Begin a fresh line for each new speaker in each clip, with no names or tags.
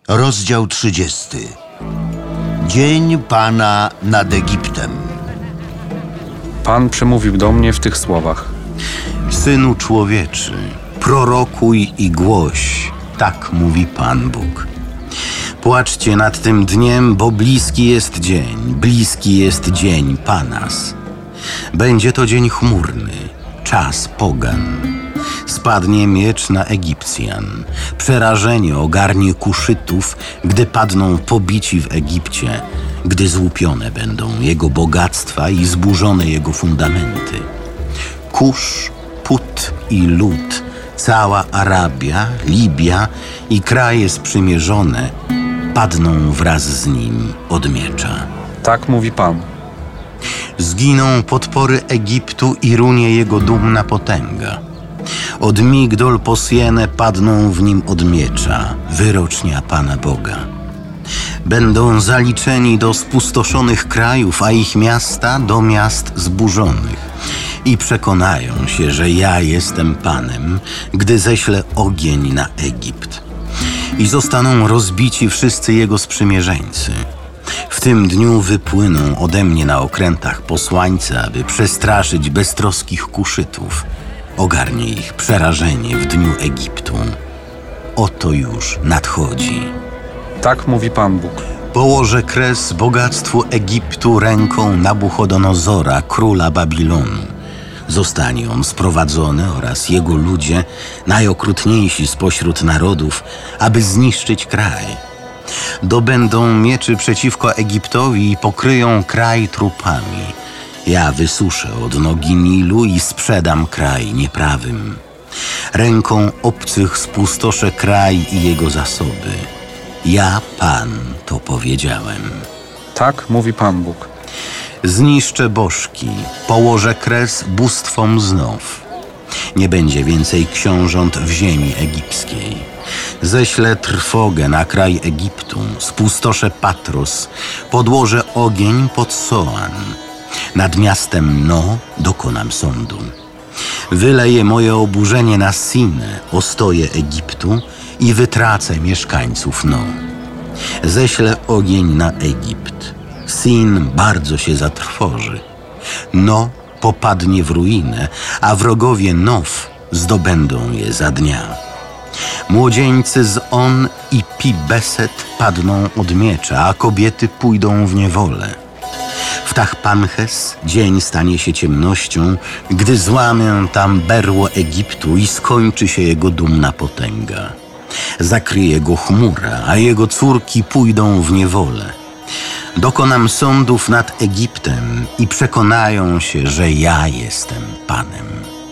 Rozdział 30. Dzień Pana nad Egiptem.
Pan przemówił do mnie w tych słowach.
Synu człowieczy, prorokuj i głoś, tak mówi Pan Bóg. Płaczcie nad tym dniem, bo bliski jest dzień Panas. Będzie to dzień chmurny, czas pogan. Spadnie miecz na Egipcjan, przerażenie ogarnie Kuszytów, gdy padną pobici w Egipcie, gdy złupione będą jego bogactwa i zburzone jego fundamenty. Kusz, Put i Lud, cała Arabia, Libia i kraje sprzymierzone padną wraz z nim od miecza.
Tak mówi Pan.
Zginą podpory Egiptu i runie jego dumna potęga. Od Migdol po Sienę padną w nim od miecza, wyrocznia Pana Boga. Będą zaliczeni do spustoszonych krajów, a ich miasta do miast zburzonych. I przekonają się, że ja jestem Panem, gdy ześlę ogień na Egipt. I zostaną rozbici wszyscy jego sprzymierzeńcy. W tym dniu wypłyną ode mnie na okrętach posłańcy, aby przestraszyć beztroskich Kuszytów. Ogarnie ich przerażenie w dniu Egiptu. Oto już nadchodzi.
Tak mówi Pan Bóg.
Położę kres bogactwu Egiptu ręką Nabuchodonozora, króla Babilonu. Zostanie on sprowadzony oraz jego ludzie, najokrutniejsi spośród narodów, aby zniszczyć kraj. Dobędą mieczy przeciwko Egiptowi i pokryją kraj trupami. Ja wysuszę od nogi Nilu i sprzedam kraj nieprawym. Ręką obcych spustoszę kraj i jego zasoby. Ja, Pan, to powiedziałem.
Tak mówi Pan Bóg.
Zniszczę bożki, położę kres bóstwom znów. Nie będzie więcej książąt w ziemi egipskiej. Ześlę trwogę na kraj Egiptu, spustoszę Patros, podłożę ogień pod Soan. Nad miastem No dokonam sądu. Wyleję moje oburzenie na Sinę, ostoję Egiptu i wytracę mieszkańców No. Ześlę ogień na Egipt. Sin bardzo się zatrwoży. No popadnie w ruinę, a wrogowie Now zdobędą je za dnia. Młodzieńcy z On i Pi-Beset padną od miecza, a kobiety pójdą w niewolę. W Tachpanches dzień stanie się ciemnością, gdy złamię tam berło Egiptu i skończy się jego dumna potęga. Zakryje go chmura, a jego córki pójdą w niewolę. Dokonam sądów nad Egiptem i przekonają się, że ja jestem Panem.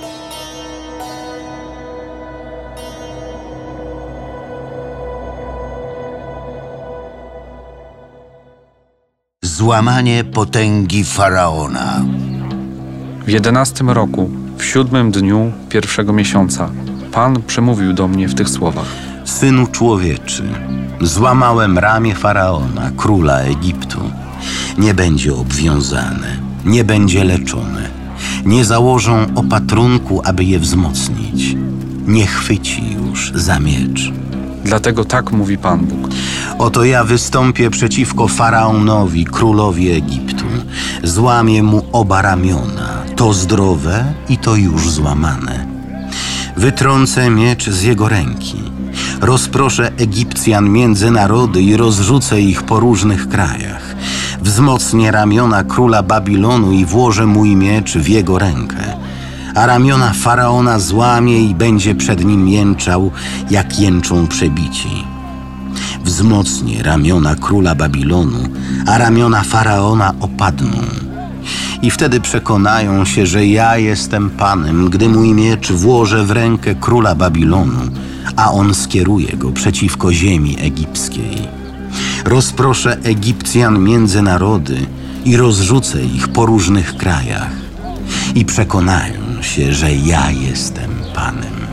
Złamanie potęgi Faraona.
W 11 roku, w 7 dniu 1 miesiąca, Pan przemówił do mnie w tych słowach.
Synu człowieczy, złamałem ramię Faraona, króla Egiptu. Nie będzie obwiązane, nie będzie leczone. Nie założą opatrunku, aby je wzmocnić. Nie chwyci już za miecz.
Dlatego tak mówi Pan Bóg.
Oto ja wystąpię przeciwko Faraonowi, królowi Egiptu. Złamię mu oba ramiona, to zdrowe i to już złamane. Wytrącę miecz z jego ręki. Rozproszę Egipcjan między narody i rozrzucę ich po różnych krajach. Wzmocnię ramiona króla Babilonu i włożę mój miecz w jego rękę. A ramiona Faraona złamie i będzie przed nim jęczał, jak jęczą przebici. Wzmocnię ramiona króla Babilonu, a ramiona Faraona opadną. I wtedy przekonają się, że ja jestem Panem, gdy mój miecz włożę w rękę króla Babilonu, a on skieruje go przeciwko ziemi egipskiej. Rozproszę Egipcjan między narody i rozrzucę ich po różnych krajach. I przekonają się, że ja jestem Panem.